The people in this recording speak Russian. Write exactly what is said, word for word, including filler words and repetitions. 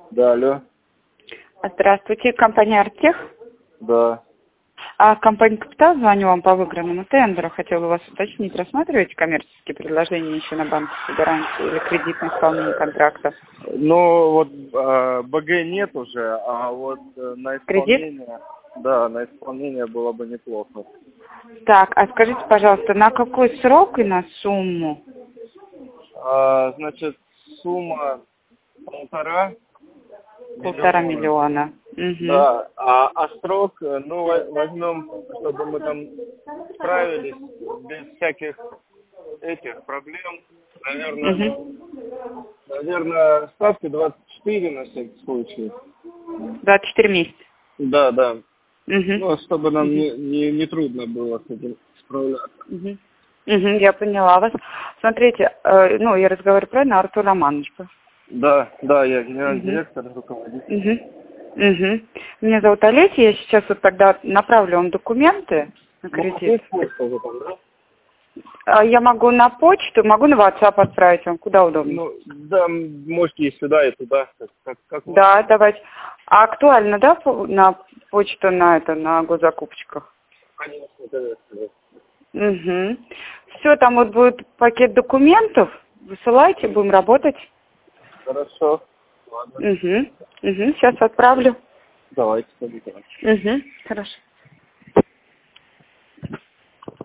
Да, алло. Здравствуйте, компания «Артех». Да. А компания «Капитал», звоню вам по выигранному тендеру. Хотела у вас уточнить, рассматриваете коммерческие предложения еще на банковской гарантии или кредитное исполнение контрактов? Ну, вот э, БГ нет уже, а вот э, на Кредит? исполнение, да, на исполнение было бы неплохо. Так, а скажите, пожалуйста, на какой срок и на сумму? А, значит, сумма полтора Полтора миллиона. миллиона. Угу. Да, а, а срок, э, ну, во- возьмем, чтобы мы там справились без всяких этих проблем, наверное, Угу. наверное, ставки двадцать четыре на всякий случай. двадцать четыре месяца. Да, да. Угу. Ну, чтобы нам Угу. не, не, не трудно было с этим справляться. Угу. Угу, я поняла вас. Смотрите, э, ну, я разговариваю правильно, Артур Романович. Да, да, я генеральный Угу. директор, руководитель. Угу. Угу. Меня зовут Олеся, я сейчас вот тогда направлю вам документы на Ну, у вас кредит. есть почта уже там, да? А я могу на почту, могу на WhatsApp отправить вам, куда удобно. Ну, да, м, можете и сюда, и туда, как, как, как вам. Да, давайте. А актуально, да, по- на почту, на это, на госзакупочках? Конечно, конечно. Угу. Все, там вот будет пакет документов, высылайте, будем работать. Хорошо. Ладно. Угу. Угу. Сейчас отправлю. Давайте, давайте. Угу. Хорошо.